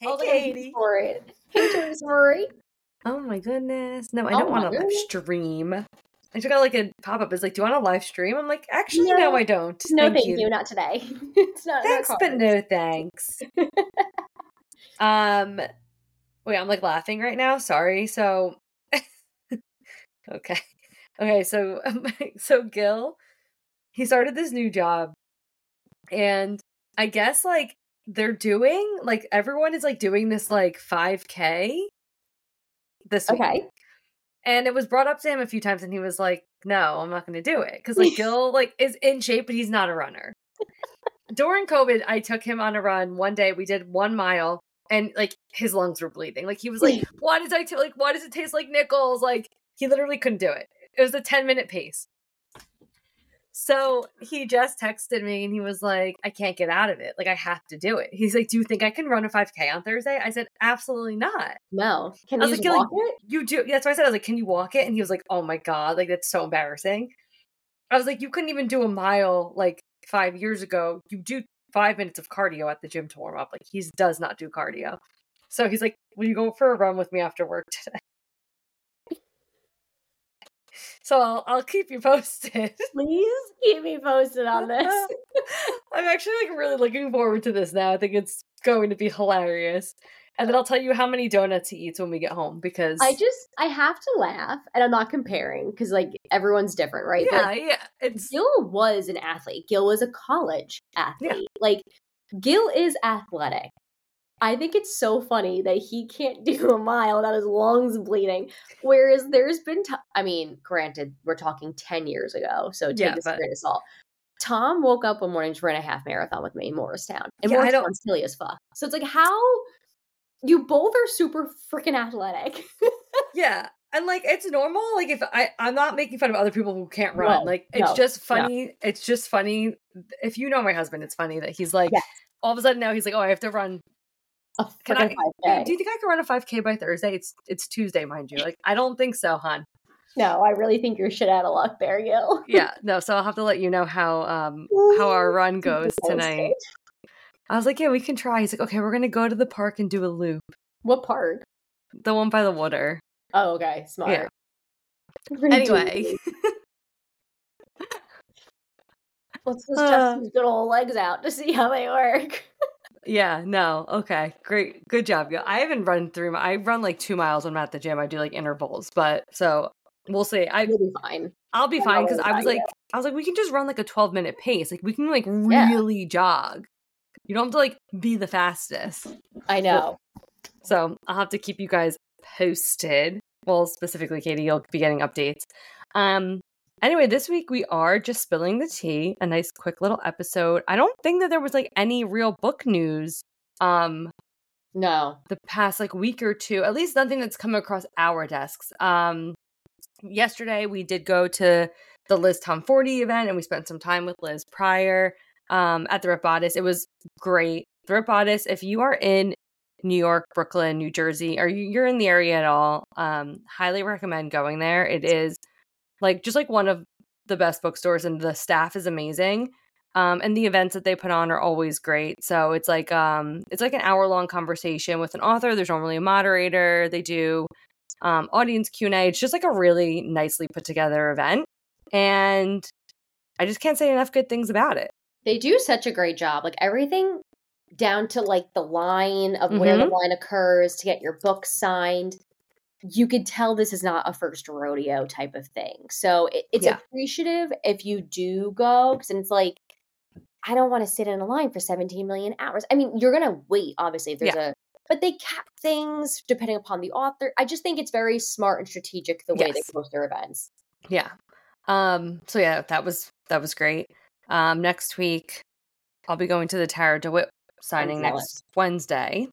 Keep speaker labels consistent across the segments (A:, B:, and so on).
A: Hey,
B: I was like, I'm here
A: Katie.
B: for it. Hey, Joyce Marie.
A: Oh my goodness. No, I
B: Oh
A: don't want
B: my
A: to live
B: goodness.
A: stream. I just got like a pop-up. It's like, do you want to live stream? I'm like, actually, no,
B: No,
A: I don't.
B: no,
A: Thank
B: thank
A: you.
B: you. Not today. It's not in our
A: Thanks, but
B: cards.
A: no thanks. Um, wait, I'm like laughing right now. Sorry. So, okay. Okay, so Gil, he started this new job, and I guess like they're doing like everyone is like doing this like 5K this week.
B: Okay.
A: And it was brought up to him a few times, and he was like, "No, I'm not going to do it," because like Gil like is in shape, but he's not a runner. During COVID, I took him on a run one day. We did 1 mile, and like his lungs were bleeding. Like he was like, "Why does why does it taste like nickels?" Like he literally couldn't do it. It was a 10-minute pace. So he just texted me and he was like, I can't get out of it. Like, I have to do it. He's like, do you think I can run a 5K on Thursday? I said, absolutely not.
B: No. Can
A: I
B: you
A: was
B: just
A: like,
B: walk it?
A: you do. That's why I said, I was like, can you walk it? And he was like, oh my God, like, that's so embarrassing. I was like, you couldn't even do a mile like 5 years ago. You do 5 minutes of cardio at the gym to warm up. Like, he does not do cardio. So he's like, will you go for a run with me after work today? So I'll keep you posted.
B: Please keep me posted on this.
A: I'm actually like really looking forward to this now. I think it's going to be hilarious. And then I'll tell you how many donuts he eats when we get home because
B: I have to laugh, and I'm not comparing because like everyone's different, right? But, like,
A: yeah, it's
B: Gil was an athlete. Gil was a college athlete. Like Gil is athletic. I think it's so funny that he can't do a mile without his lungs bleeding. Whereas there's been, I mean, granted, we're talking 10 years ago, so take
A: yeah,
B: this
A: but
B: with a grain of salt. Tom woke up one morning to run a half marathon with me in Morristown. And
A: yeah, I don't.
B: Morristown's silly as fuck. So it's like, how you both are super freaking athletic.
A: Yeah. And like it's normal. Like if I'm not making fun of other people who can't run.
B: No,
A: like it's
B: no,
A: just funny. It's just funny. If you know my husband, it's funny that he's like
B: Yes.
A: all of a sudden now he's like, oh, I have to run.
B: A
A: Can
B: freaking
A: I?
B: 5K.
A: Do you think I can run a 5K by Thursday? It's Tuesday, mind you. Like I don't think so, hon.
B: No, I really think you're shit out of luck there, Gil.
A: Yeah, no. So I'll have to let you know how our run goes tonight. I was like, yeah, we can try. He's like, okay, we're gonna go to the park and do a loop.
B: What park?
A: The one by the water.
B: Oh, okay, smart.
A: Yeah.
B: We're gonna do
A: Anyway,
B: let's just test these good old legs out to see how they work.
A: yeah, no, okay, great, good job. I haven't run through. I run like 2 miles when I'm at the gym. I do like intervals, but so we'll see.
B: You'll be fine.
A: I'll be
B: I'm
A: fine
B: not
A: because
B: worried
A: I was like, we can just run like a 12-minute pace. Like we can like
B: Yeah.
A: really jog. You don't have to like be the fastest.
B: I know.
A: So I'll have to keep you guys posted. Well, specifically, Katie, you'll be getting updates. Anyway, this week we are just spilling the tea, a nice quick little episode. I don't think that there was like any real book news
B: No.
A: the past like week or two, at least nothing that's come across our desks. Yesterday we did go to the Liz Tom 40 event and we spent some time with Liz prior at the Rip Bodice. It was great. The Rip Bodice, if you are in New York, Brooklyn, New Jersey, or you're in the area at all, highly recommend going there. It is like just like one of the best bookstores and the staff is amazing. And the events that they put on are always great. So it's like an hour-long conversation with an author. There's normally a moderator. They do audience Q&A. It's just like a really nicely put together event. And I just can't say enough good things about it.
B: They do such a great job. Like everything down to like the line of where the line occurs to get your book signed. You could tell this is not a first rodeo type of thing. So it's appreciative if you do go because it's like, I don't want to sit in a line for 17 million hours. I mean, you're going to wait, obviously, if there's but they cap things depending upon the author. I just think it's very smart and strategic the way they post their events.
A: Yeah. So yeah, that was great. Next week, I'll be going to the Tara DeWitt signing next Wednesday.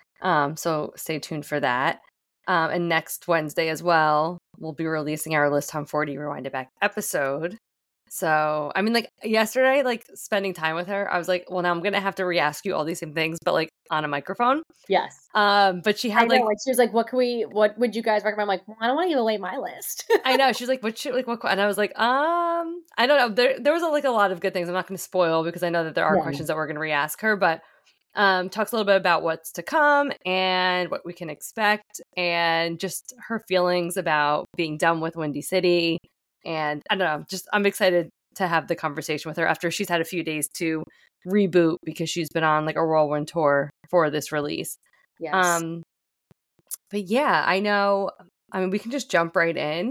A: So stay tuned for that. And next Wednesday as well, we'll be releasing our Liz Tom 40 Rewind It Back episode. So, I mean, like yesterday, like spending time with her, I was like, well, now I'm going to have to re-ask you all these same things, but like on a microphone.
B: Yes.
A: But she had like
B: she was like, what would you guys recommend? I'm like, well, I don't want to give away my list.
A: I know. She's like, what? And I was like, I don't know. There was like a lot of good things. I'm not going to spoil because I know that there are questions that we're going to re-ask her, but Talks a little bit about what's to come and what we can expect, and just her feelings about being done with Windy City. And I don't know, just I'm excited to have the conversation with her after she's had a few days to reboot because she's been on like a whirlwind tour for this release.
B: Yes.
A: But yeah, I know. I mean, we can just jump right in.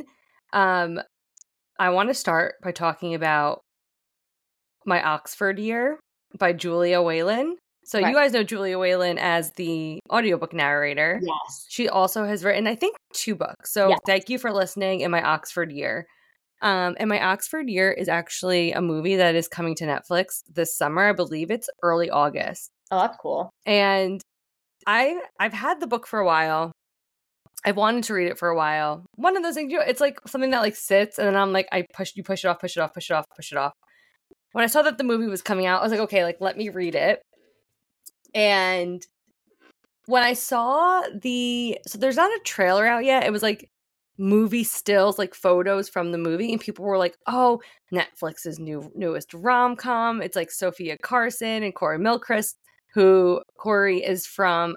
A: I want to start by talking about My Oxford Year by Julia Whalen. So
B: Right.
A: you guys know Julia Whalen as the audiobook narrator.
B: Yes.
A: She also has written, I think, 2 books. So
B: Yes.
A: Thank You for Listening and My Oxford Year. And My Oxford Year is actually a movie that is coming to Netflix this summer. I believe it's early August.
B: Oh, that's cool.
A: And I've had the book for a while. I've wanted to read it for a while. One of those things, it's like something that like sits, and then I'm like, push it off. When I saw that the movie was coming out, I was like, okay, like let me read it. And when I saw so there's not a trailer out yet. It was like movie stills, like photos from the movie, and people were like, oh, Netflix's newest rom-com. It's like Sophia Carson and Corey Milchrist, who Corey is from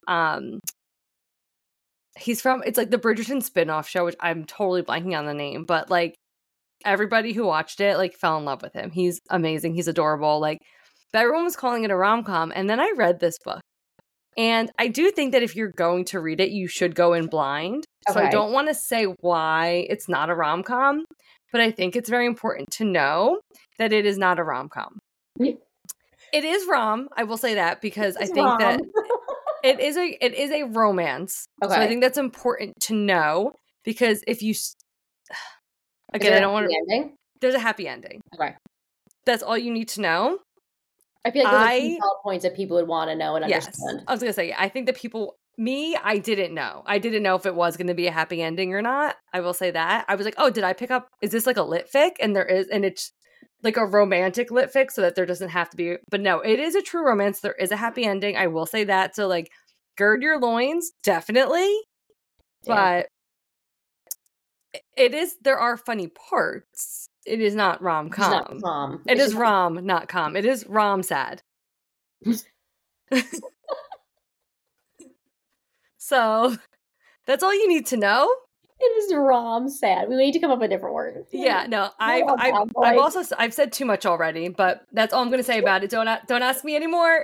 A: it's like the Bridgerton spin-off show, which I'm totally blanking on the name, but like everybody who watched it like fell in love with him. He's amazing. He's adorable. Like, but everyone was calling it a rom-com. And then I read this book. And I do think that if you're going to read it, you should go in blind. So I don't want to say why it's not a rom-com, but I think it's very important to know that it is not a rom-com. It is rom, I will say that, because I think that it is a romance. Okay. So I think that's important to know, because if you again, I don't want to. There's a happy ending.
B: Okay.
A: That's all you need to know.
B: I feel like those are key points that people would want to know and understand.
A: Yes. I was going to say, I think that I didn't know. I didn't know if it was going to be a happy ending or not. I will say that. I was like, oh, did I pick up, is this like a lit fic? And it's like a romantic lit fic, so that there doesn't have to be, but no, it is a true romance. There is a happy ending. I will say that. So like, gird your loins, definitely. Yeah. But there are funny parts. It is not rom-com. It is rom, not com. It is rom sad. So that's all you need to know.
B: It is rom sad. We need to come up with a different word.
A: Yeah, no, I've said too much already, but that's all I'm going to say about it. Don't ask me anymore.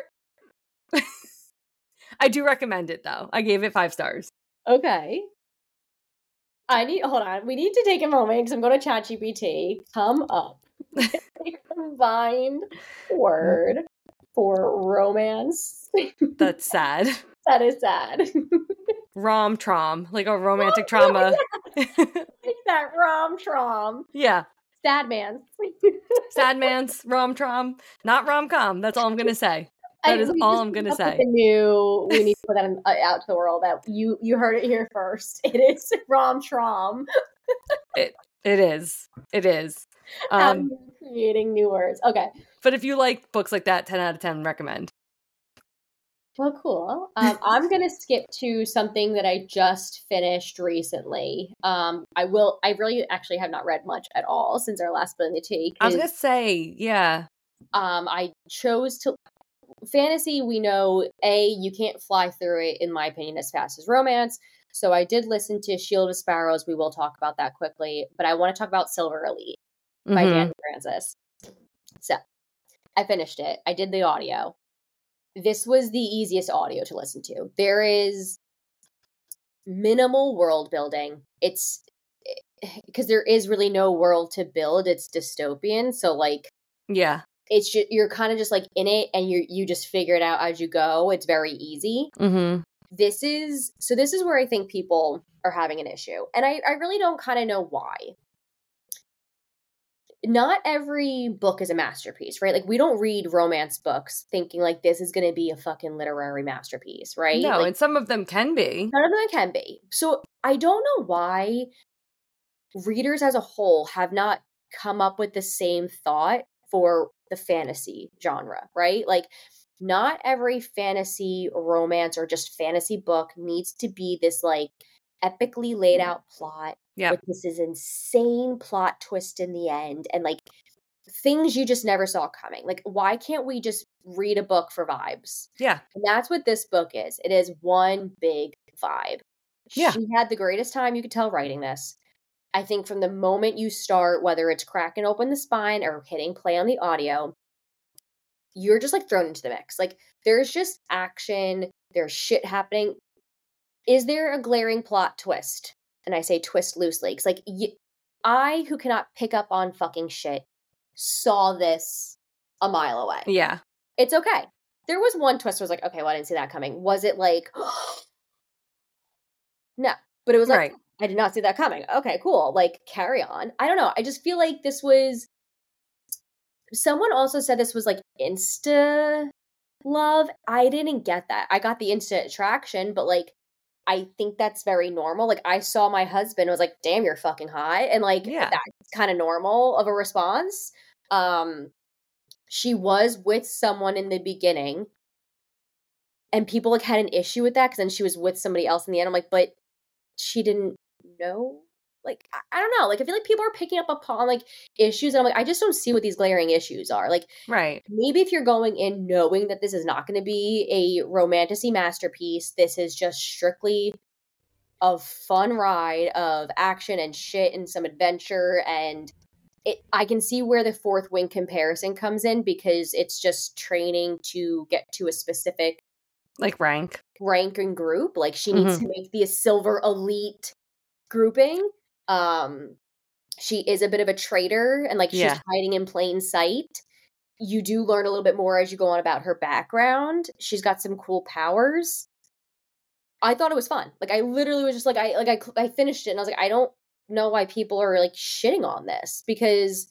A: I do recommend it though. I gave it 5 stars.
B: Okay. Hold on. We need to take a moment because I'm going to ChatGPT. Come up. A combined word for romance.
A: That's sad.
B: That is sad.
A: Rom-trom, like a romantic trauma.
B: Like that rom-trom.
A: Yeah.
B: Sad man's.
A: Sad man's rom-trom, not rom-com. That's all I'm going to say. That is all I'm going to say.
B: We need to put that out to the world that you heard it here first. It is rom-trom.
A: It is.
B: Creating new words. Okay.
A: But if you like books like that, 10 out of 10 recommend.
B: Well, cool. I'm going to skip to something that I just finished recently. I really actually have not read much at all since our last Spilling the Tea.
A: I was going to say, yeah.
B: I chose to... Fantasy, we know, you can't fly through it, in my opinion, as fast as romance. So I did listen to Shield of Sparrows. We will talk about that quickly. But I want to talk about Silver Elite by Dan Francis. So I finished it. I did the audio. This was the easiest audio to listen to. There is minimal world building. It's because there is really no world to build. It's dystopian. So like,
A: yeah.
B: It's just, you're kind of just like in it, and you just figure it out as you go. It's very easy.
A: Mm-hmm.
B: This is where I think people are having an issue, and I really don't kind of know why. Not every book is a masterpiece, right? Like, we don't read romance books thinking like this is going to be a fucking literary masterpiece, right?
A: No,
B: like,
A: and some of them can be.
B: Some of them can be. So I don't know why readers as a whole have not come up with the same thought for the fantasy genre, right? Like, not every fantasy romance or just fantasy book needs to be this like epically laid out plot.
A: Yeah.
B: With this is insane plot twist in the end, and like things you just never saw coming. Like, why can't we just read a book for vibes?
A: Yeah.
B: And that's what this book is. It is one big vibe.
A: Yeah.
B: She had the greatest time you could tell writing this. I think from the moment you start, whether it's cracking open the spine or hitting play on the audio, you're just like thrown into the mix. Like, there's just action, there's shit happening. Is there a glaring plot twist? And I say twist loosely, because like I, who cannot pick up on fucking shit, saw this a mile away.
A: Yeah.
B: It's okay. There was one twist where I was like, okay, well, I didn't see that coming. Was it like, no, but it was like,
A: Right.
B: I did not see that coming. Okay, cool. Like, carry on. I don't know. I just feel like this was, someone also said this was like insta love. I didn't get that. I got the instant attraction, but like, I think that's very normal. Like, I saw my husband, was like, damn, you're fucking hot. And like,
A: Yeah.
B: that's kind of normal of a response. She was with someone in the beginning, and people like had an issue with that because then she was with somebody else in the end. I'm like, but she didn't know. Like, I don't know. Like, I feel like people are picking up upon like issues, and I'm like, I just don't see what these glaring issues are. Like,
A: right.
B: Maybe if you're going in knowing that this is not going to be a romantasy masterpiece, this is just strictly a fun ride of action and shit and some adventure, and I can see where the Fourth Wing comparison comes in, because it's just training to get to a specific
A: like rank
B: and group. Like, she needs to make the silver elite grouping. She is a bit of a traitor, and like she's hiding in plain sight. You do learn a little bit more as you go on about her background. She's got some cool powers. I thought it was fun. Like, I literally was just like, I finished it and I was like, I don't know why people are like shitting on this, because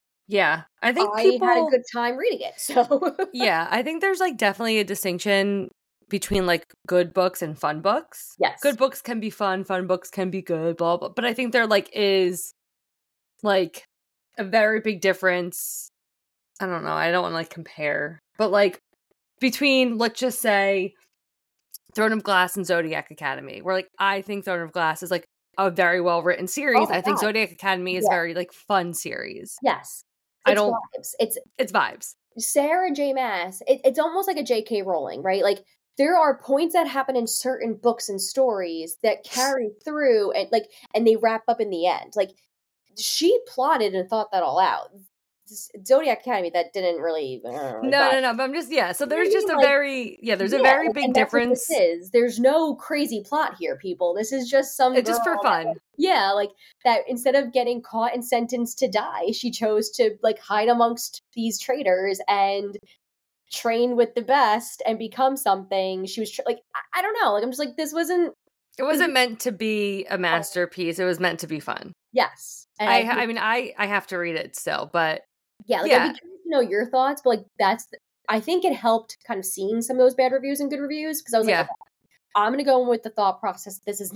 A: I think
B: I had a good time reading it. So
A: I think there's like definitely a distinction between like good books and fun books.
B: Yes.
A: Good books can be fun books can be good, blah, blah. But I think there like is like a very big difference. I don't know. I don't want to like compare, but like between, let's just say, Throne of Glass and Zodiac Academy, where like I think Throne of Glass is like a very well written series. I think Zodiac Academy is very like fun series.
B: Yes.
A: Vibes. It's vibes.
B: Sarah J. Maas, it's almost like a J.K. Rowling, right? Like, there are points that happen in certain books and stories that carry through, and they wrap up in the end. Like, she plotted and thought that all out. Zodiac Academy, that didn't really.
A: No. But I'm just So there's just a very there's a very big difference.
B: There's no crazy plot here, people. This is just
A: it's just for fun.
B: Like that. Instead of getting caught and sentenced to die, she chose to like hide amongst these traitors and train with the best and become something. She was like, I don't know. Like, I'm just like, this wasn't.
A: It wasn't meant to be a masterpiece. It was meant to be fun.
B: Yes. And
A: I mean, I have to read it still, but
B: I'd be curious to know your thoughts, but like I think it helped kind of seeing some of those bad reviews and good reviews, because I was like, okay, I'm gonna go in with the thought process.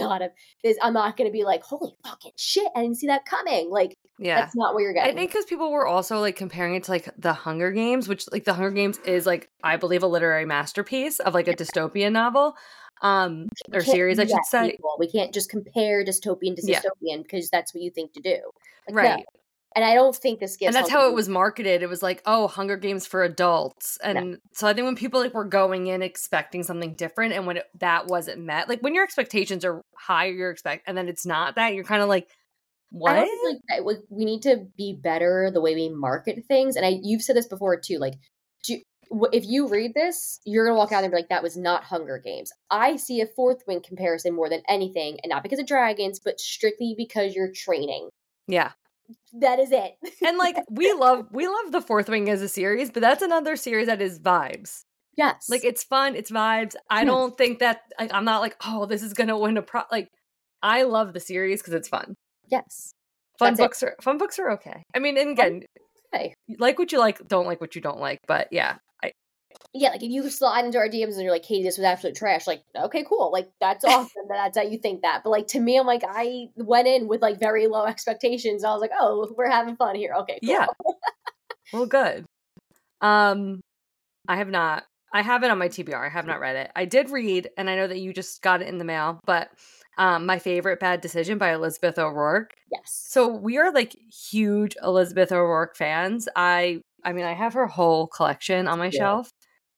B: I'm not gonna be like, holy fucking shit, I didn't see that coming. Like, that's not what you're getting.
A: I think because people were also like comparing it to like the Hunger Games, which like the Hunger Games is like, I believe, a literary masterpiece of like a dystopian novel. Or series, I should say.
B: People. We can't just compare dystopian to dystopian because that's what you think to do. Like,
A: right.
B: No. And I don't think this gives.
A: And that's how it was marketed. It was like, oh, Hunger Games for adults. And so I think when people like were going in expecting something different, and when that wasn't met, like when your expectations are higher, and then it's not that, you're kind of like, what?
B: I think like we need to be better the way we market things. And you've said this before too. Like, if you read this, you're gonna walk out and be like, that was not Hunger Games. I see a Fourth Wing comparison more than anything, and not because of dragons, but strictly because you're training.
A: Yeah.
B: That is it.
A: And like we love the Fourth Wing as a series, but that's another series that is vibes.
B: Yes.
A: Like, it's fun, it's vibes. I don't think that like, I'm not like, oh, this is gonna win like, I love the series because it's fun.
B: Yes.
A: Fun books are okay. I mean, and again, like what you like, don't like what you don't like, but
B: like if you slide into our DMs and you're like, Katie, this was absolute trash, like, okay, cool, like that's awesome that that's how you think that. But like, to me, I'm like, I went in with like very low expectations. I was like, oh, we're having fun here. Okay, cool.
A: Yeah. Well, good. I have not I have it on my TBR. I have not read it. I did read, and I know that you just got it in the mail, but My Favorite Bad Decision by Elizabeth O'Rourke.
B: Yes.
A: So we are like huge Elizabeth O'Rourke fans. I mean, I have her whole collection on my shelf.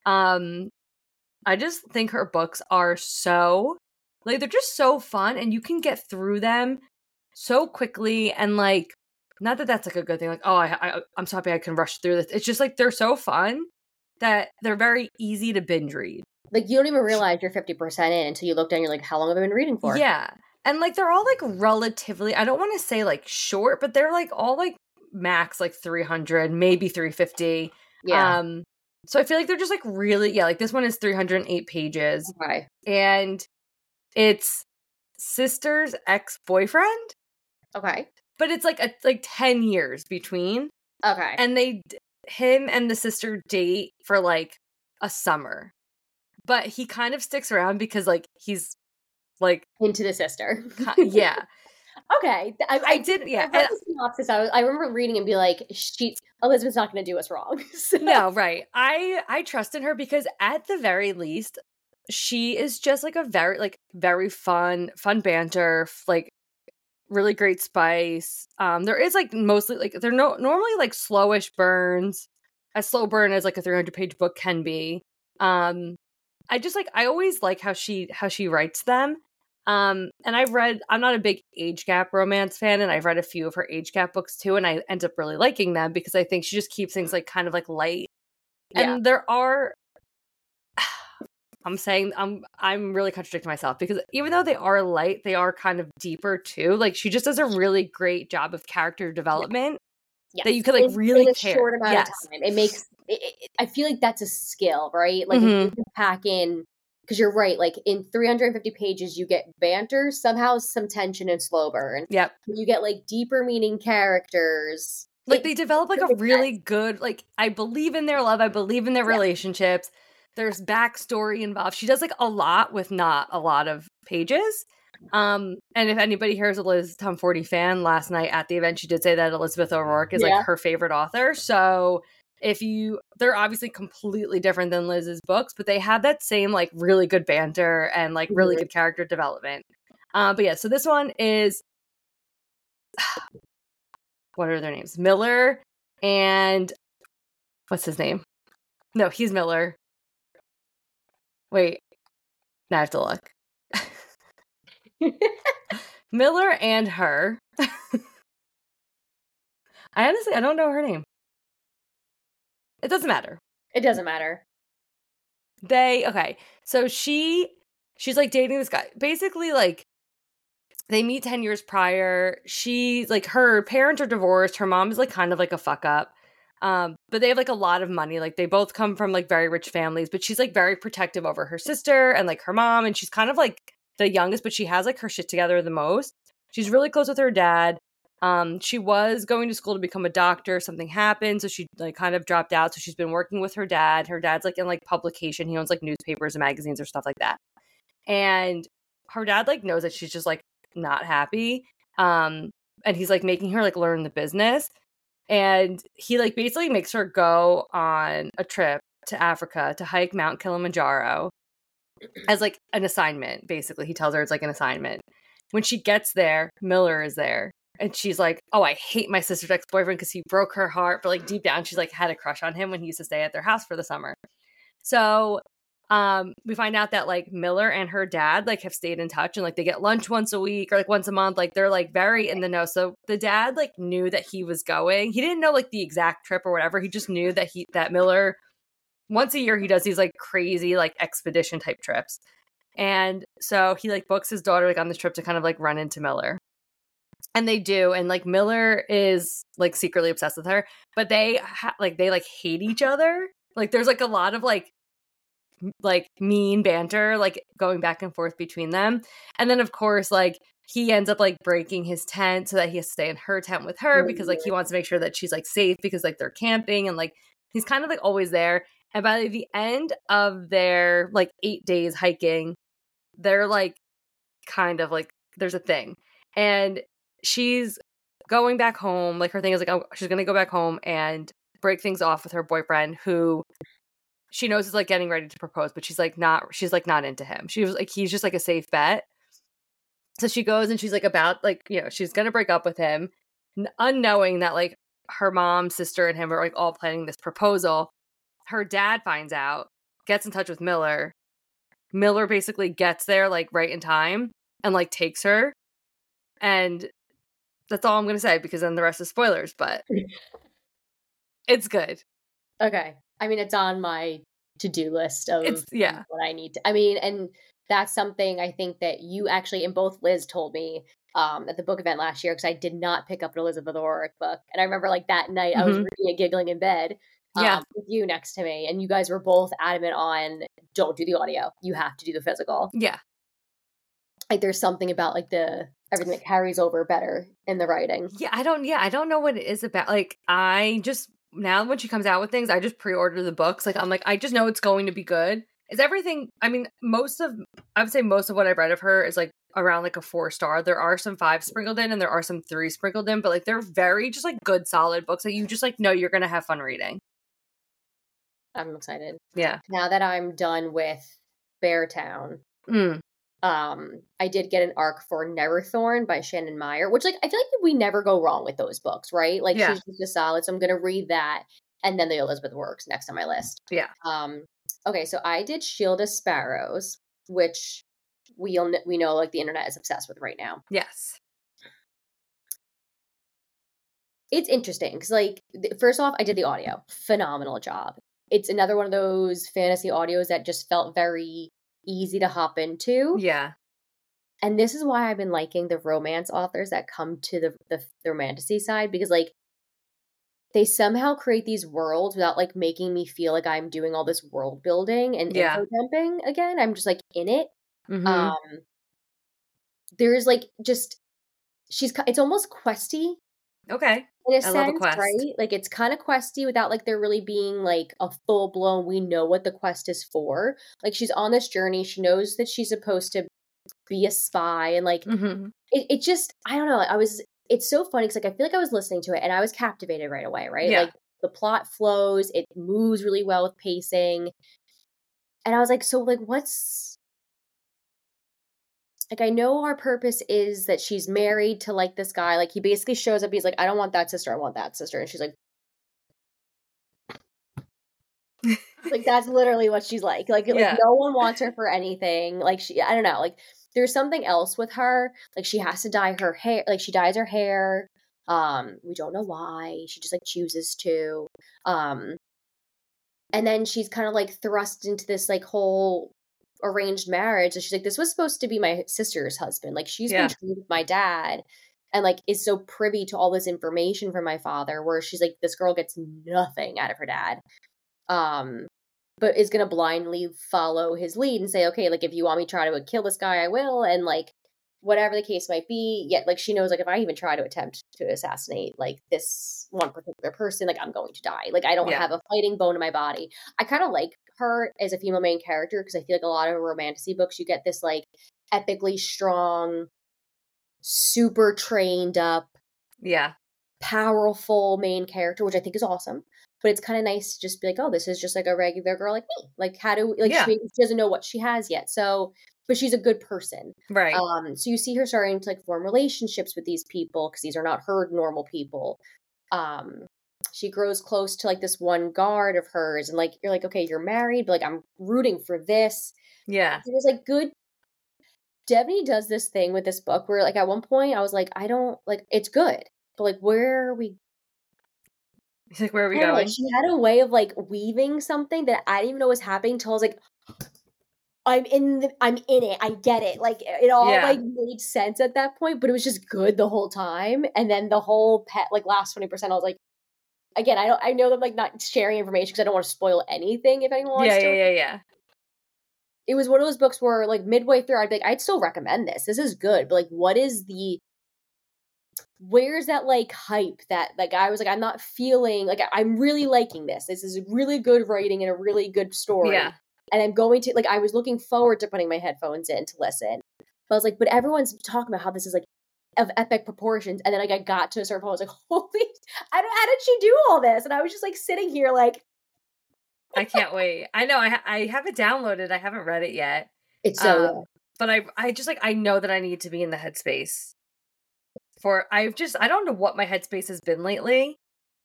A: I just think her books are so, like, they're just so fun, and you can get through them so quickly, and like, not that that's like a good thing. Like, oh, I'm so happy I can rush through this. It's just like they're so fun that they're very easy to binge read.
B: Like, you don't even realize you're 50% in until you look down. You're like, how long have I been reading for?
A: Yeah, and like they're all like relatively. I don't want to say like short, but they're like all like max like 300, maybe 350.
B: Yeah.
A: So I feel like they're just like really, yeah. Like this one is 308 pages,
B: Okay.
A: and it's sister's ex-boyfriend.
B: Okay.
A: But it's like 10 years between.
B: Okay.
A: And him and the sister date for like a summer. But he kind of sticks around because like he's like
B: into the sister.
A: Yeah.
B: Okay.
A: I did, yeah.
B: I read the synopsis. I remember reading and be like, Elizabeth's not going to do us wrong. So.
A: No, right. I trust in her because at the very least, she is just like a very fun banter, like really great spice. There is like mostly like they're normally like slowish burns, as slow burn as like a 300-page book can be. I always like how she writes them. And I'm not a big age gap romance fan, and I've read a few of her age gap books too, and I end up really liking them because I think she just keeps things like kind of like light. Yeah. And there are I'm really contradicting myself because even though they are light, they are kind of deeper too. Like she just does a really great job of character development that you could like really
B: in a
A: care.
B: short amount of time. It makes I feel like that's a skill, right? Like if you can pack in, because you're right, like in 350 pages you get banter, somehow some tension and slow burn.
A: Yep.
B: You get like deeper meaning characters.
A: Like they develop like a really good, like I believe in their love, I believe in their relationships. There's backstory involved. She does like a lot with not a lot of pages. And if anybody here is a Liz Tom 40 fan, last night at the event, she did say that Elizabeth O'Rourke is like her favorite author. So they're obviously completely different than Liz's books, but they have that same like really good banter and like really good character development. But yeah, so this one is, what are their names? Miller and what's his name? No, he's Miller. Wait, now I have to look. Miller and her. I don't know her name. It doesn't matter.
B: It doesn't matter.
A: So she's like dating this guy. Basically, like they meet 10 years prior. She's like, her parents are divorced. Her mom is like kind of like a fuck up. But they have like a lot of money. Like they both come from like very rich families, but she's like very protective over her sister and like her mom. And she's kind of like the youngest, but she has like her shit together the most. She's really close with her dad. She was going to school to become a doctor. Something happened, so she like kind of dropped out. So she's been working with her dad. Her dad's like in like publication. He owns like newspapers and magazines or stuff like that. And her dad like knows that she's just like not happy. And he's like making her like learn the business. And he like basically makes her go on a trip to Africa to hike Mount Kilimanjaro as like an assignment. Basically, he tells her it's like an assignment. When she gets there, Miller is there. And she's like, oh, I hate my sister's ex-boyfriend because he broke her heart. But like deep down, she's like had a crush on him when he used to stay at their house for the summer. So we find out that like Miller and her dad like have stayed in touch and like they get lunch once a week or like once a month. Like they're like very in the know. So the dad like knew that he was going. He didn't know like the exact trip or whatever. He just knew that Miller, once a year, he does these like crazy like expedition type trips. And so he like books his daughter like on this trip to kind of like run into Miller. And they do, and like Miller is like secretly obsessed with her, but they hate each other. Like there's like a lot of like mean banter like going back and forth between them. And then of course like he ends up like breaking his tent so that he has to stay in her tent with her because like he wants to make sure that she's like safe because like they're camping and like he's kind of like always there. And by the end of their like 8 days hiking, they're like kind of like there's a thing. And she's going back home. Like her thing is like, oh, she's going to go back home and break things off with her boyfriend, who she knows is like getting ready to propose, but she's like not into him. She was like, he's just like a safe bet. So she goes and she's like about like, you know, she's gonna break up with him, unknowing that like her mom, sister, and him are like all planning this proposal. Her dad finds out, gets in touch with Miller. Miller basically gets there like right in time and like takes her. And that's all I'm going to say, because then the rest is spoilers, but it's good.
B: Okay. I mean, it's on my to-do list of what I need to. I mean, and that's something I think that you actually, and both Liz told me at the book event last year, because I did not pick up an Elizabeth Orrick book. And I remember like that night I was reading it giggling in bed with you next to me. And you guys were both adamant on, don't do the audio. You have to do the physical.
A: Yeah.
B: Like there's something about like everything that carries over better in the writing.
A: Yeah, I don't know what it is about. Like I just, now when she comes out with things, I just pre-order the books. Like I'm like, I just know it's going to be good. Is everything, I mean, I would say most of what I've read of her is like around like a 4-star. There are some 5 sprinkled in and there are some 3 sprinkled in, but like they're very just like good, solid books that you just like know you're going to have fun reading.
B: I'm excited.
A: Yeah.
B: Now that I'm done with Beartown, I did get an arc for Neverthorn by Shannon Meyer, which like I feel like we never go wrong with those books, right? Like she's just a solid, so I'm gonna read that, and then the Elizabeth Works next on my list.
A: Yeah.
B: Okay, so I did Shield of Sparrows, which we know like the internet is obsessed with right now.
A: Yes.
B: It's interesting because like first off, I did the audio, phenomenal job. It's another one of those fantasy audios that just felt very easy to hop into.
A: Yeah.
B: And this is why I've been liking the romance authors that come to the romantasy side, because like they somehow create these worlds without like making me feel like I'm doing all this world building and info dumping again. I'm just like in it. There's like just it's almost questy.
A: Okay.
B: In a sense, love a quest. Right? Like it's kind of questy without like there really being like a full blown, we know what the quest is for. Like she's on this journey. She knows that she's supposed to be a spy, and like it just, I don't know. It's so funny because like I feel like I was listening to it and I was captivated right away, right?
A: Yeah.
B: Like the plot flows, it moves really well with pacing. And I was like, so like what's like, I know our purpose is that she's married to like this guy. Like he basically shows up, he's like, I don't want that sister, I want that sister. And she's like, like that's literally what she's like no one wants her for anything. Like I don't know, like there's something else with her. Like she has to dye her hair, like she dyes her hair. We don't know why. She just like chooses to. And then she's kind of like thrust into this like whole arranged marriage. And she's like, this was supposed to be my sister's husband. Like she's been treated with my dad and like is so privy to all this information from my father, where she's like, this girl gets nothing out of her dad. But is going to blindly follow his lead and say, okay, like if you want me to try to kill this guy, I will. And like, whatever the case might be, yet like she knows like if I even try to attempt to assassinate like this one particular person, like I'm going to die. Like I don't have a fighting bone in my body. I kind of like her as a female main character because I feel like a lot of romantasy books, you get this like epically strong, super trained up, powerful main character, which I think is awesome. But it's kind of nice to just be like, oh, this is just like a regular girl like me. Like how do like she doesn't know what she has yet. So, but she's a good person.
A: Right.
B: So you see her starting to like form relationships with these people because these are not her normal people. She grows close to like this one guard of hers, and like you're like, okay, you're married, but like I'm rooting for this.
A: Yeah.
B: It was like good. Devaney does this thing with this book where like at one point I was like, I don't like it's good, but like where are we?
A: He's like, where are we going?
B: Like, she had a way of like weaving something that I didn't even know was happening until I was like, I'm in it. I get it. Like it all like made sense at that point, but it was just good the whole time. And then the whole like last 20%, I was like, again, I know them like not sharing information because I don't want to spoil anything if anyone wants to.
A: Yeah.
B: It was one of those books where like midway through, I'd be like, I'd still recommend this. This is good, but like, where's that like hype that like I was like, I'm not feeling like I'm really liking this. This is really good writing and a really good story.
A: Yeah.
B: And I'm going to like, I was looking forward to putting my headphones in to listen. But I was like, but everyone's talking about how this is like of epic proportions. And then like I got to a certain point, I was like, holy, how did she do all this? And I was just like sitting here like,
A: I can't wait. I know I have it downloaded. I haven't read it yet.
B: It's so good.
A: But I just like I know that I need to be in the headspace for I don't know what my headspace has been lately.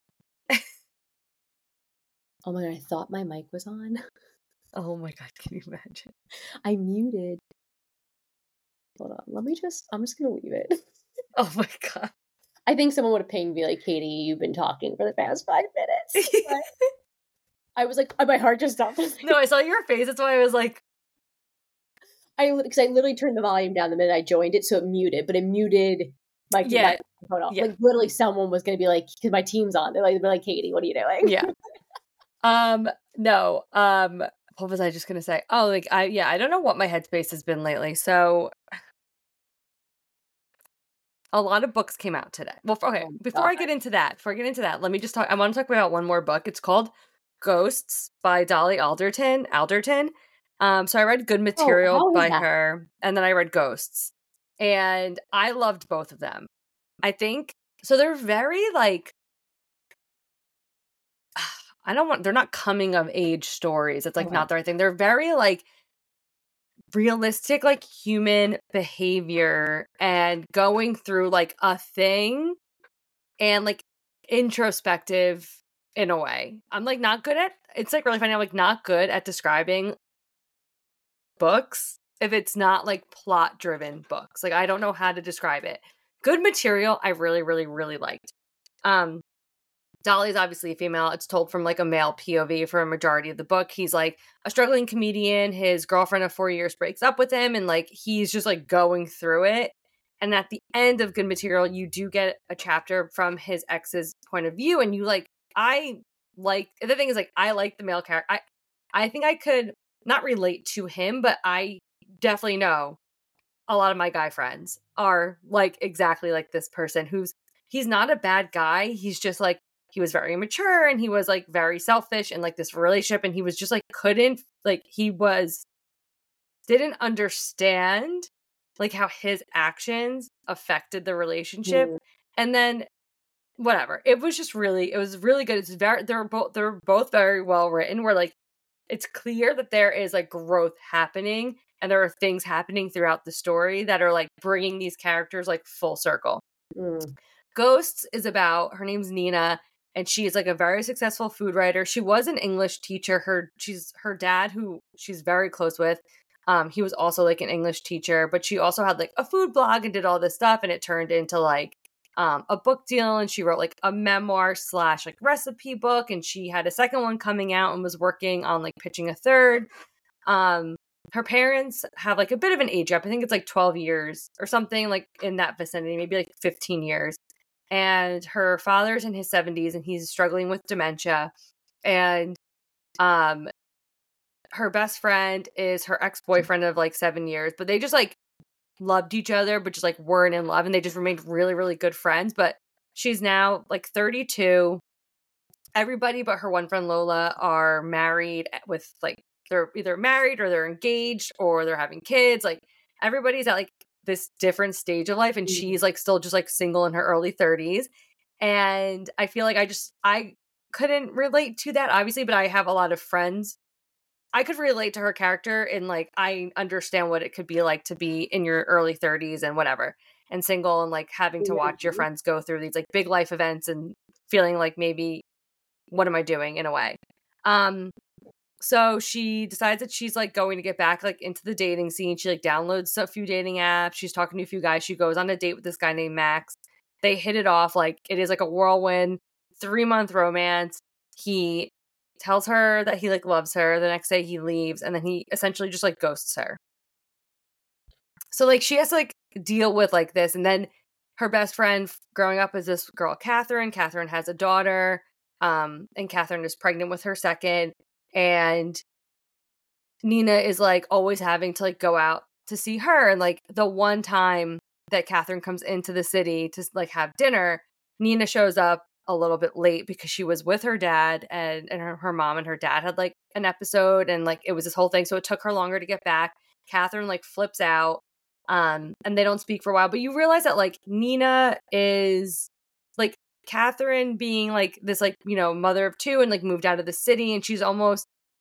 B: Oh my god, I thought my mic was on.
A: Oh my god, can you imagine?
B: I muted. Hold on. I'm just gonna leave it.
A: Oh my god.
B: I think someone would have pinged me like, Katie, you've been talking for the past 5 minutes. But I was like, my heart just stopped.
A: No, I saw your face. That's why I was like,
B: because I literally turned the volume down the minute I joined it, so it muted, but it muted my phone off. Yeah. Like literally, someone was going to be like, because my team's on. They're like, Katie, what are you doing?
A: Yeah. No. What was I just going to say? Oh, like I don't know what my headspace has been lately. So a lot of books came out today. Well, okay. Before I get into that, let me just talk. I want to talk about one more book. It's called Ghosts by Dolly Alderton. So I read Good Material by her, and then I read Ghosts, and I loved both of them. I think so. They're very like they're not coming of age stories. It's like not the right thing. They're very like realistic, like human behavior and going through like a thing and like introspective in a way. I'm like not good at it's like really funny. I'm like not good at describing books if it's not like plot driven books. Like I don't know how to describe it. Good Material I really, really, really liked. Dolly's obviously a female. It's told from like a male POV for a majority of the book. He's like a struggling comedian. His girlfriend of 4 years breaks up with him and like he's just like going through it. And at the end of Good Material, you do get a chapter from his ex's point of view. And you like, the thing is like, I like the male character. I think I could not relate to him, but I definitely know a lot of my guy friends are like exactly like this person he's not a bad guy. He's just like, he was very immature and he was like very selfish in like this relationship. And he was just like, didn't understand like how his actions affected the relationship. And then whatever, it was really good. They're both very well written where like, it's clear that there is like growth happening and there are things happening throughout the story that are like bringing these characters like full circle. Ghosts is about, her name's Nina, and she's like a very successful food writer. She was an English teacher. Her dad, who she's very close with, he was also like an English teacher, but she also had like a food blog and did all this stuff, and it turned into like a book deal, and she wrote like a memoir / like recipe book, and she had a second one coming out and was working on like pitching a third. Her parents have like a bit of an age gap. I think it's like 12 years or something like in that vicinity, maybe like 15 years. And her father's in his 70s and he's struggling with dementia. And her best friend is her ex-boyfriend of like 7 years, but they just like loved each other, but just like weren't in love, and they just remained really, really good friends. But she's now like 32. Everybody but her one friend Lola are married with like, they're either married or they're engaged or they're having kids. Like everybody's at like this different stage of life, and she's like still just like single in her early 30s. And I feel like I couldn't relate to that obviously, but I have a lot of friends. I could relate to her character, and like I understand what it could be like to be in your early 30s and whatever and single and like having to watch your friends go through these like big life events and feeling like maybe what am I doing in a way. So she decides that she's like going to get back like into the dating scene. She like downloads a few dating apps. She's talking to a few guys. She goes on a date with this guy named Max. They hit it off. Like it is like a whirlwind 3-month romance. He tells her that he like loves her. The next day he leaves, and then he essentially just like ghosts her. So like she has to like deal with like this. And then her best friend growing up is this girl, Catherine. Catherine has a daughter. And Catherine is pregnant with her second. And Nina is like always having to like go out to see her. And like the one time that Catherine comes into the city to like have dinner, Nina shows up a little bit late because she was with her dad, and her mom and her dad had like an episode, and like it was this whole thing. So it took her longer to get back. Catherine like flips out, and they don't speak for a while. But you realize that like Nina is like Catherine being like this like, you know, mother of two and like moved out of the city, and she's almost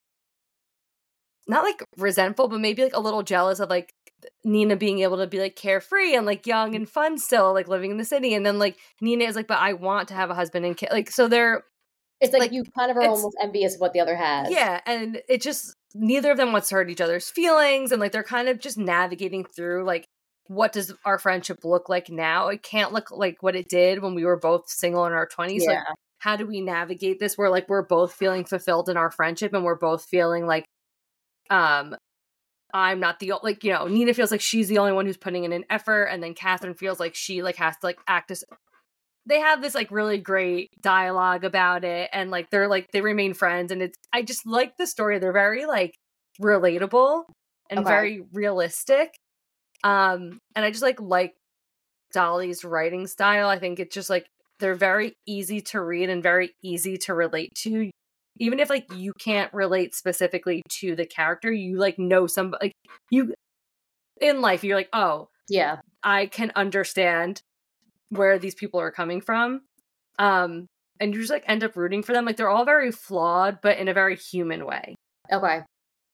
A: not like resentful, but maybe like a little jealous of like Nina being able to be like carefree and like young and fun still, like living in the city. And then like Nina is like, but I want to have a husband and kid. Like, so they're,
B: it's like you kind of are almost envious of what the other has.
A: Yeah. And it just, neither of them wants to hurt each other's feelings. And like, they're kind of just navigating through like, what does our friendship look like now? It can't look like what it did when we were both single in our 20s.
B: Yeah.
A: Like, how do we navigate this? Where like, we're both feeling fulfilled in our friendship and we're both feeling like, I'm not the, like, you know, Nina feels like she's the only one who's putting in an effort. And then Catherine feels like she like has to like act as, they have this like really great dialogue about it. And like, they're like, they remain friends. And it's, I just like the story. They're very like relatable and very realistic. And I just like Dolly's writing style. I think it's just like, they're very easy to read and very easy to relate to. Even if like you can't relate specifically to the character, you like know somebody, like you in life, you're like, oh
B: yeah,
A: I can understand where these people are coming from. And you just like end up rooting for them. Like they're all very flawed, but in a very human way.
B: Okay.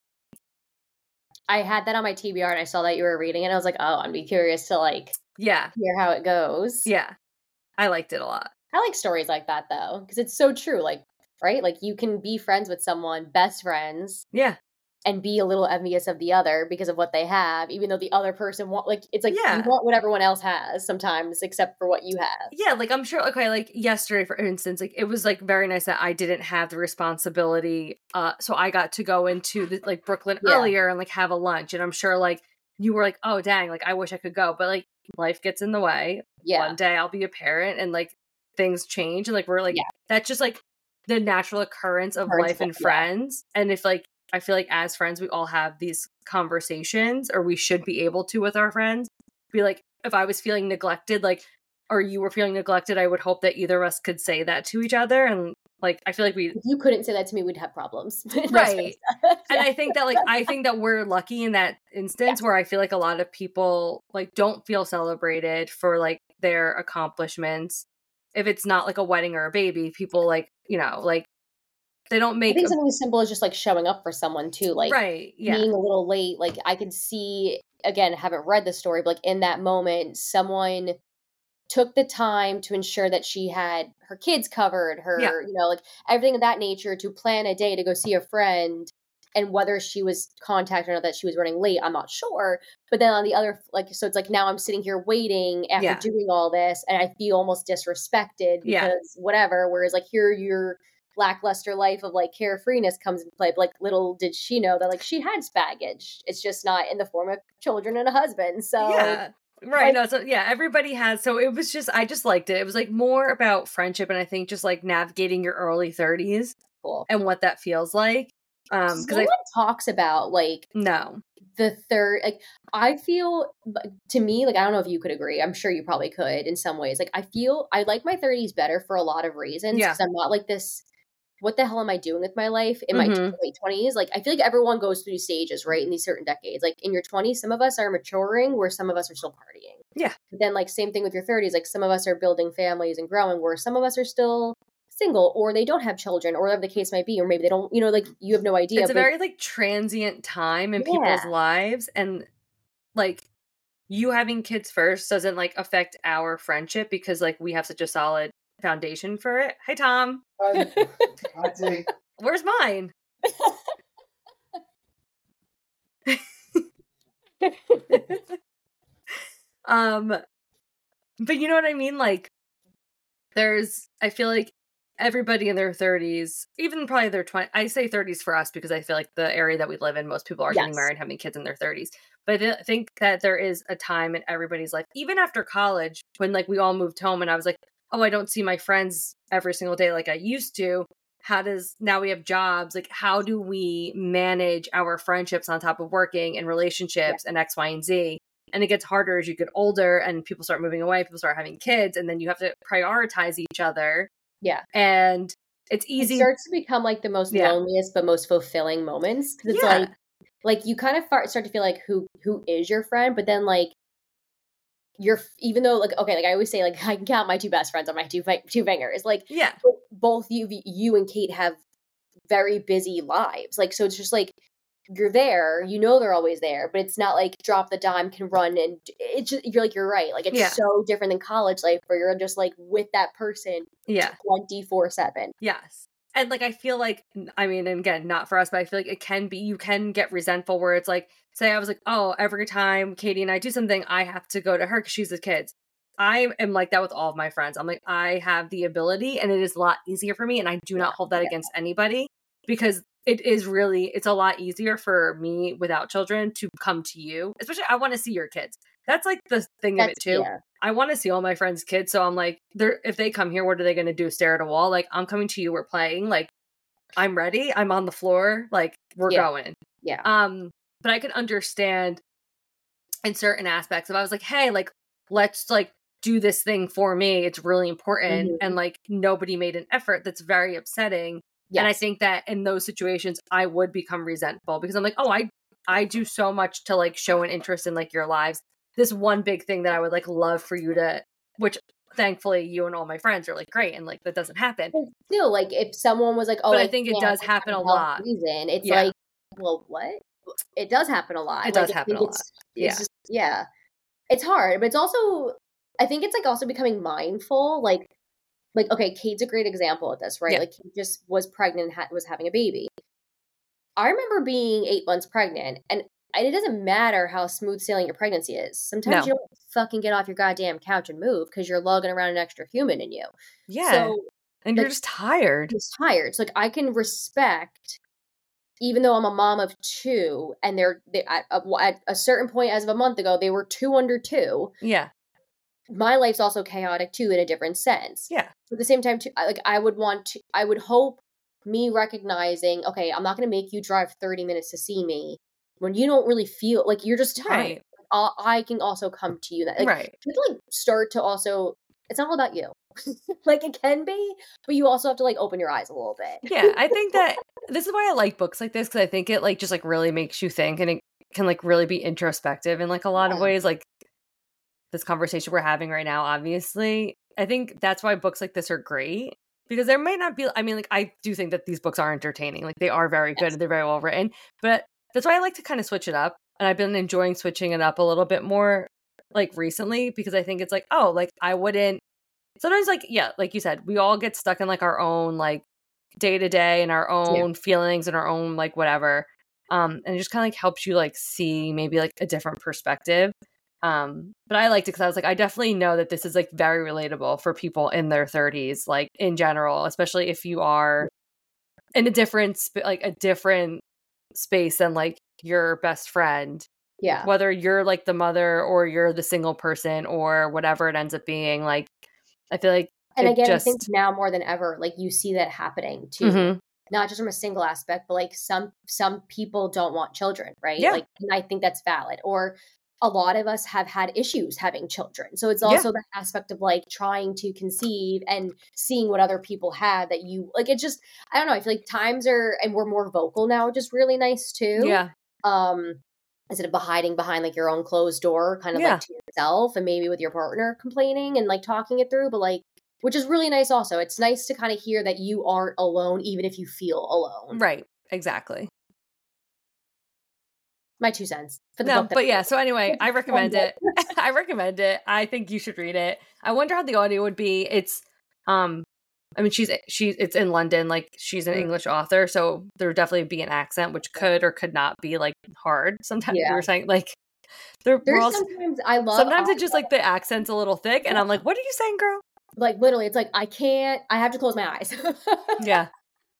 B: I had that on my TBR and I saw that you were reading it. And I was like, oh, I'd be curious to like hear how it goes.
A: Yeah. I liked it a lot.
B: I like stories like that though, because it's so true. Like, right? Like you can be friends with someone, best friends.
A: Yeah.
B: And be a little envious of the other because of what they have, even though the other person it's like you want what everyone else has sometimes, except for what you have.
A: Yeah, like I'm sure, okay, like yesterday, for instance, like it was like very nice that I didn't have the responsibility. So I got to go into the, like Brooklyn earlier and like have a lunch. And I'm sure like you were like, oh dang, like I wish I could go. But like life gets in the way.
B: Yeah.
A: One day I'll be a parent and like things change. And like we're like, that's just like the natural occurrence of life and friends. And if like, I feel like as friends, we all have these conversations, or we should be able to with our friends. Be like, if I was feeling neglected, like, or you were feeling neglected, I would hope that either of us could say that to each other. And like, I feel like if
B: you couldn't say that to me, we'd have problems.
A: Right. And I think that like, I think that we're lucky in that instance where I feel like a lot of people like don't feel celebrated for like their accomplishments. If it's not like a wedding or a baby, people like, you know, like, they don't make.
B: I think something as simple as just like showing up for someone too, like
A: being
B: a little late. Like I could see, again, haven't read the story, but like in that moment, someone took the time to ensure that she had her kids covered, her, you know, like everything of that nature, to plan a day to go see a friend. And whether she was contacted or that she was running late, I'm not sure. But then on the other, like, so it's like now I'm sitting here waiting after doing all this, and I feel almost disrespected because whatever. Whereas like here, your lackluster life of like carefreeness comes into play. But like little did she know that like she had baggage. It's just not in the form of children and a husband. So
A: right. Like, no, so everybody has. So it was just, I just liked it. It was like more about friendship, and I think just like navigating your early 30s and what that feels like.
B: Because no one talks about like the third. Like I feel to me, like I don't know if you could agree. I'm sure you probably could in some ways. Like I feel I like my 30s better for a lot of reasons because I'm not like this. What the hell am I doing with my life in my late 20s? Like, I feel like everyone goes through stages, right? In these certain decades. Like, in your 20s, some of us are maturing where some of us are still partying.
A: Yeah.
B: But then, like, same thing with your 30s. Like, some of us are building families and growing where some of us are still single, or they don't have children, or whatever the case might be. Or maybe they don't, you know, like, you have no idea.
A: It's a very, like, transient time in people's lives. And, like, you having kids first doesn't, like, affect our friendship because, like, we have such a solid foundation for it. Hey, Tom.
C: Hi.
A: Where's mine? But you know what I mean? Like, I feel like everybody in their 30s, even probably their 20s, I say 30s for us because I feel like the area that we live in, most people are getting married and having kids in their 30s. But I think that there is a time in everybody's life, even after college, when like we all moved home and I was like, oh, I don't see my friends every single day like I used to. Now we have jobs, like how do we manage our friendships on top of working and relationships and X, Y, and Z? And it gets harder as you get older and people start moving away, people start having kids, and then you have to prioritize each other.
B: Yeah.
A: And it's easy.
B: It starts to become like the most loneliest but most fulfilling moments. Because it's like you kind of start to feel like who is your friend, but then like even though like, okay, like I always say, like I can count my two best friends on my two fingers. Like both you and Kate have very busy lives. Like, so it's just like you're there, you know they're always there, but it's not like drop the dime, can run, and it's just, you're right. Like, it's so different than college life where you're just like with that person 24/7.
A: Yes. And like, I feel like, I mean, and again, not for us, but I feel like it can be, you can get resentful where it's like, say I was like, oh, every time Katie and I do something, I have to go to her because she's the kids. I am like that with all of my friends. I'm like, I have the ability and it is a lot easier for me. And I do not hold that against anybody because it's a lot easier for me without children to come to you. Especially, I want to see your kids. That's like the thing of it too. Yeah. I want to see all my friends' kids. So I'm like, if they come here, what are they going to do? Stare at a wall? Like, I'm coming to you. We're playing. Like, I'm ready. I'm on the floor. Like, we're going.
B: Yeah.
A: But I can understand in certain aspects if I was like, hey, like, let's like do this thing for me. It's really important. And like, nobody made an effort. That's very upsetting. Yes. And I think that in those situations, I would become resentful because I'm like, oh, I do so much to like show an interest in like your lives. This one big thing that I would like love for you to, which thankfully you and all my friends are like, great. And like, that doesn't happen.
B: Still, like if someone was like, oh,
A: but I think it does happen a lot.
B: It's like, well, what? It does happen a lot.
A: It does happen a lot.
B: It's just, it's hard, but it's also, I think it's like also becoming mindful. Like, okay, Kate's a great example of this, right? Yeah. Like, Kate just was pregnant and was having a baby. I remember being 8 months pregnant, and it doesn't matter how smooth sailing your pregnancy is. Sometimes you don't fucking get off your goddamn couch and move because you're lugging around an extra human in you.
A: Yeah. So, and you're just tired.
B: Just tired. So, like, I can respect, even though I'm a mom of 2, and they're at a certain point as of a month ago, they were 2 under 2.
A: Yeah.
B: My life's also chaotic too in a different sense.
A: Yeah.
B: But at the same time, too, I would hope me recognizing, okay, I'm not going to make you drive 30 minutes to see me when you don't really feel like you're just tired. Right. I can also come to you. That
A: right.
B: You have to like start to also, it's not all about you. Like it can be, but you also have to like open your eyes a little bit.
A: Yeah. I think that this is why I like books like this, because I think it like just like really makes you think, and it can like really be introspective in like a lot of ways. Like this conversation we're having right now, obviously, I think that's why books like this are great, because there might not be, I mean, like, I do think that these books are entertaining. Like, they are very good and they're very well written, but that's why I like to kind of switch it up. And I've been enjoying switching it up a little bit more, like, recently, because I think it's like, oh, like, I wouldn't, sometimes, like, yeah, like you said, we all get stuck in, like, our own, like, day-to-day and our own feelings and our own, like, whatever. And it just kind of, like, helps you, like, see maybe, like, a different perspective. But I liked it because I was like, I definitely know that this is like very relatable for people in their 30s, like in general, especially if you are in a different space than like your best friend.
B: Yeah.
A: Whether you're like the mother or you're the single person or whatever it ends up being, like, I feel like,
B: and again, I think now more than ever, like you see that happening too. Not just from a single aspect, but like some people don't want children, right?
A: Yeah.
B: Like, and I think that's valid. Or a lot of us have had issues having children. So it's also the aspect of like trying to conceive and seeing what other people have that you like. It's just, I don't know. I feel like times are, and we're more vocal now, which is really nice too.
A: Yeah.
B: Instead of hiding behind like your own closed door, kind of like to yourself and maybe with your partner complaining and like talking it through, but like, which is really nice also. It's nice to kind of hear that you aren't alone, even if you feel alone.
A: Right. Exactly.
B: My 2 cents. For the book
A: but yeah, so anyway, I recommend it. I recommend it. I think you should read it. I wonder how the audio would be. It's I mean it's in London, like she's an English author, so there would definitely be an accent which could or could not be like hard. Sometimes we were saying like
B: sometimes
A: sometimes it's just like the accent's a little thick and I'm like, what are you saying, girl?
B: Like literally it's like I have to close my eyes.
A: Yeah.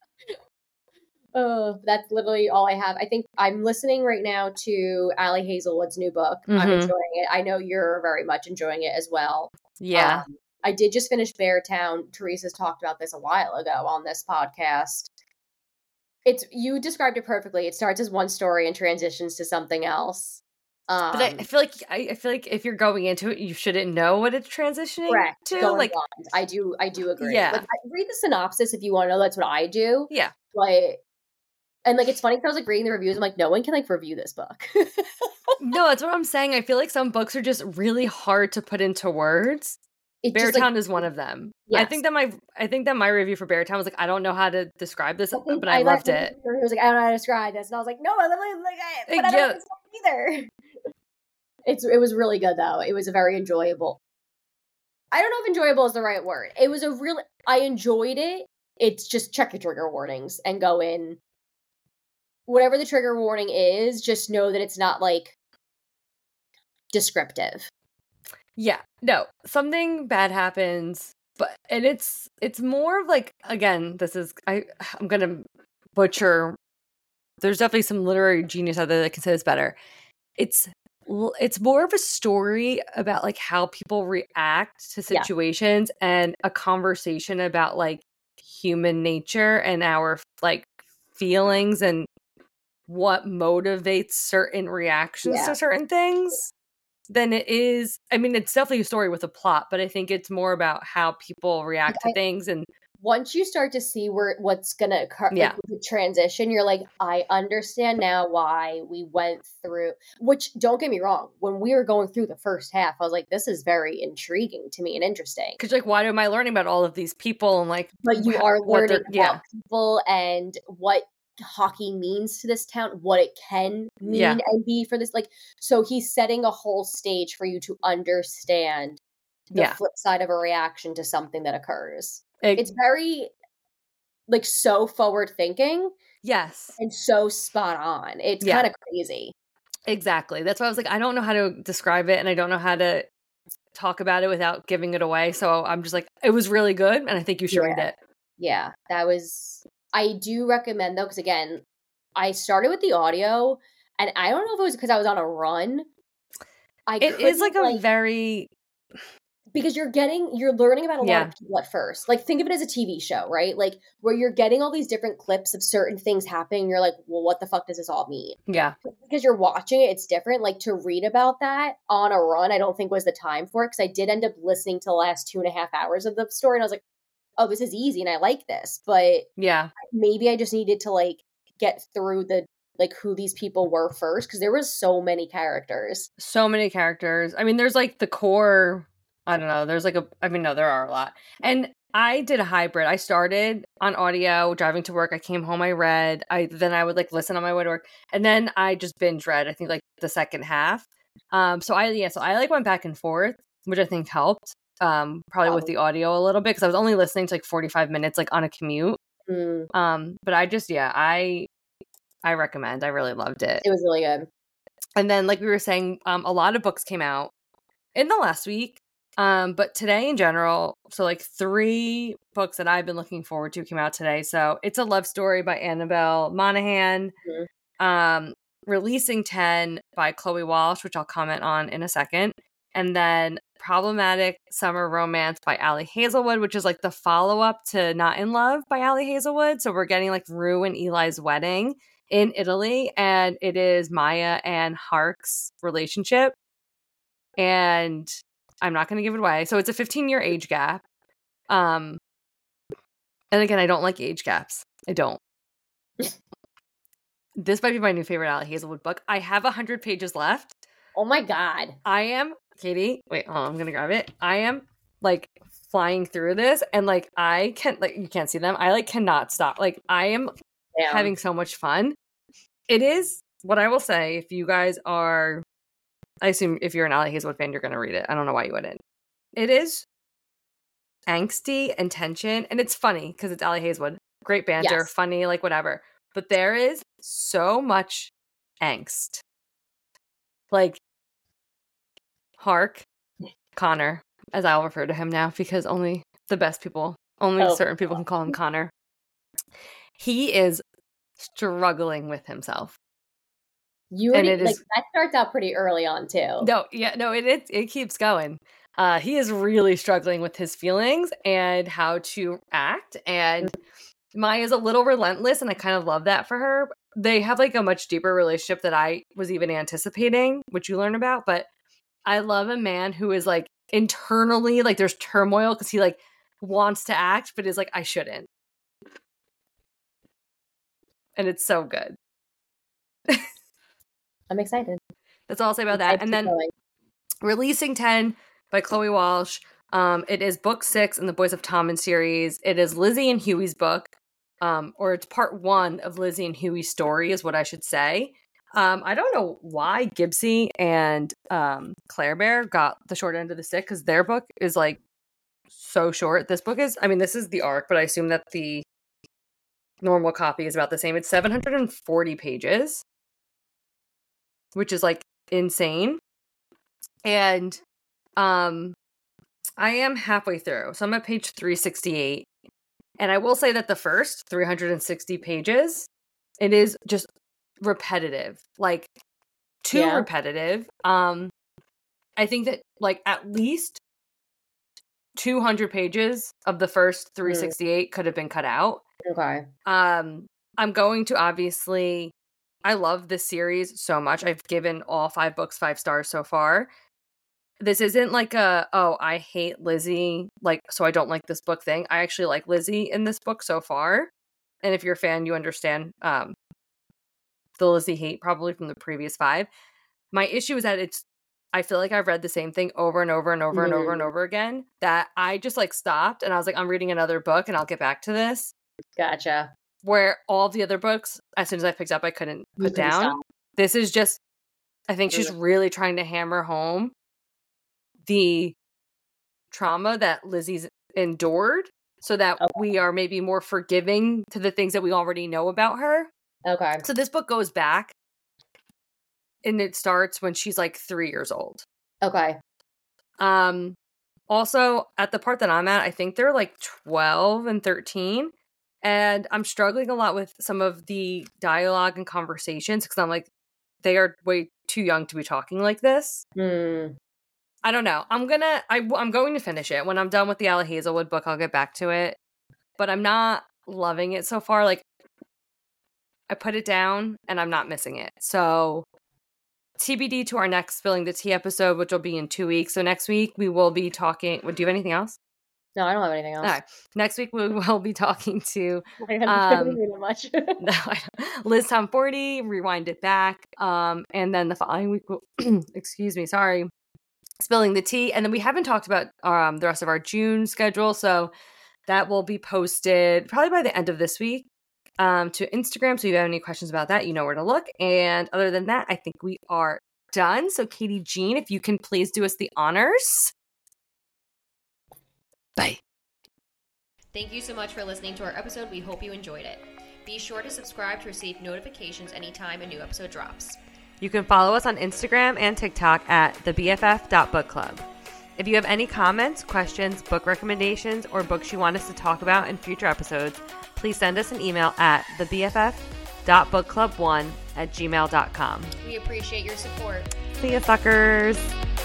B: That's literally all I have. I think I'm listening right now to Ali Hazelwood's new book. I'm enjoying it. I know you're very much enjoying it as well.
A: Yeah.
B: I did just finish Beartown. Teresa's talked about this a while ago on this podcast. You described it perfectly. It starts as one story and transitions to something else.
A: But I feel like if you're going into it, you shouldn't know what it's transitioning to. Like,
B: I do agree.
A: Yeah.
B: Like, read the synopsis if you want to know. That's what I do.
A: Yeah.
B: Like, and like it's funny because I was like reading the reviews. I'm like, no one can like review this book.
A: No, that's what I'm saying. I feel like some books are just really hard to put into words. Beartown is one of them.
B: Yes.
A: I think that my review for Beartown was like, I don't know how to describe this, but I loved it.
B: He was like, I don't know how to describe this, and I was like, no, I love it, but I don't know how to describe it either. It was really good though. It was a very enjoyable. I don't know if enjoyable is the right word. It was I enjoyed it. It's just check your trigger warnings and go in. Whatever the trigger warning is, just know that it's not like descriptive.
A: Yeah, no, something bad happens, and it's more of like, again, I'm gonna butcher. There's definitely some literary genius out there that can say this better. It's more of a story about like how people react to situations and a conversation about like human nature and our like feelings and what motivates certain reactions to certain things than it is. I mean, it's definitely a story with a plot, but I think it's more about how people react to things. And
B: once you start to see what's going to occur, like, with the transition, you're like, I understand now why we went through, which, don't get me wrong, when we were going through the first half, I was like, this is very intriguing to me and interesting.
A: Because like, why am I learning about all of these people? And like,
B: but you are learning about people and what hockey means to this town, what it can mean and be for this. Like, so he's setting a whole stage for you to understand the flip side of a reaction to something that occurs. It's very, like, so forward thinking.
A: Yes.
B: And so spot on. It's kind of crazy.
A: Exactly. That's why I was like, I don't know how to describe it and I don't know how to talk about it without giving it away. So I'm just like, it was really good and I think you should read it.
B: Yeah, I do recommend though, because again, I started with the audio and I don't know if it was because I was on a run.
A: It is like a very...
B: Because you're learning about a lot of people at first. Like, think of it as a TV show, right? Like, where you're getting all these different clips of certain things happening. You're like, well, what the fuck does this all mean?
A: Yeah.
B: Because you're watching it, it's different. Like, to read about that on a run, I don't think was the time for it. Because I did end up listening to the last 2.5 hours of the story. And I was like, oh, this is easy and I like this. But maybe I just needed to, like, get through who these people were first. Because there was so many characters.
A: I mean, there's, like, the core... I don't know. There's like no, there are a lot. And I did a hybrid. I started on audio, driving to work. I came home, I read. Then I would like listen on my way to work. And then I just binge read, I think like the second half. So I like went back and forth, which I think helped. Probably with the audio a little bit because I was only listening to like 45 minutes like on a commute. But I just I recommend. I really loved it.
B: It was really good.
A: And then like we were saying, a lot of books came out in the last week. But today in general, so like 3 books that I've been looking forward to came out today. So It's a Love Story by Annabelle Monaghan, Releasing 10 by Chloe Walsh, which I'll comment on in a second. And then Problematic Summer Romance by Ali Hazelwood, which is like the follow-up to Not in Love by Ali Hazelwood. So we're getting like Rue and Eli's wedding in Italy, and it is Maya and Hark's relationship. And I'm not going to give it away. So it's a 15-year age gap. And again, I don't like age gaps. I don't. This might be my new favorite Ali Hazelwood book. I have 100 pages left.
B: Oh my God.
A: I am, Katie, wait, hold on, I'm going to grab it. I am like flying through this and like I can't, like, you can't see them. I like cannot stop. Like I am having so much fun. It is what I will say. If you guys are, I assume if you're an Ali Hazelwood fan, you're going to read it. I don't know why you wouldn't. It is angsty and tension, and it's funny because it's Ali Hazelwood. Great banter, funny, like whatever. But there is so much angst. Like Hark, Connor, as I'll refer to him now, because only the best people, certain people can call him Connor. He is struggling with himself.
B: That starts out pretty early on too.
A: It keeps going. He is really struggling with his feelings and how to act, and Maya's a little relentless, and I kind of love that for her. They have like a much deeper relationship that I was even anticipating, which you learn about, but I love a man who is like internally, like there's turmoil because he like wants to act, but is like, I shouldn't. And it's so good.
B: I'm excited.
A: That's all I'll say about that. And then Releasing 10 by Chloe Walsh. It is book 6 in the Boys of Tommen series. It is Lizzie and Huey's book, or it's part 1 of Lizzie and Huey's story is what I should say. I don't know why Gibbsy and Claire Bear got the short end of the stick, because their book is like so short. This book is, I mean, this is the ARC, but I assume that the normal copy is about the same. It's 740 pages, which is like insane. And I am halfway through, so I'm at page 368. And I will say that the first 360 pages, it is just repetitive, like too repetitive. I think that like at least 200 pages of the first 368 could have been cut out.
B: Okay.
A: I'm going to obviously, I love this series so much. I've given all 5 books 5 stars so far. This isn't like I hate Lizzie, like, so I don't like this book thing. I actually like Lizzie in this book so far. And if you're a fan, you understand the Lizzie hate probably from the previous 5. My issue is that I feel like I've read the same thing over and over and over and over and over again, that I just like stopped and I was like, I'm reading another book and I'll get back to this.
B: Gotcha.
A: Where all the other books, as soon as I picked up, I couldn't put down. Stop. This is just, I think she's really trying to hammer home the trauma that Lizzie's endured so that we are maybe more forgiving to the things that we already know about her.
B: Okay.
A: So this book goes back and it starts when she's like 3 years old.
B: Okay.
A: Also, at the part that I'm at, I think they're like 12 and 13. And I'm struggling a lot with some of the dialogue and conversations because I'm like, they are way too young to be talking like this. I don't know. I'm going to finish it. When I'm done with the Ella Hazelwood book, I'll get back to it. But I'm not loving it so far. Like, I put it down and I'm not missing it. So TBD to our next Spilling the Tea episode, which will be in 2 weeks. So next week we will be talking. Do you have anything else?
B: No, I don't have anything else.
A: All right. Next week we will be talking to
B: much.
A: Liz Tom 40, Rewind It Back. And then the following week, excuse me, sorry. Spilling the Tea. And then we haven't talked about the rest of our June schedule, so that will be posted probably by the end of this week to Instagram. So if you have any questions about that, you know where to look. And other than that, I think we are done. So Katie Jean, if you can please do us the honors. Bye.
D: Thank you so much for listening to our episode. We hope you enjoyed it. Be sure to subscribe to receive notifications anytime a new episode drops.
A: You can follow us on Instagram and TikTok at thebff.bookclub. If you have any comments, questions, book recommendations, or books you want us to talk about in future episodes, please send us an email at thebff.bookclub1@gmail.com.
D: We appreciate your support.
A: See ya, suckers!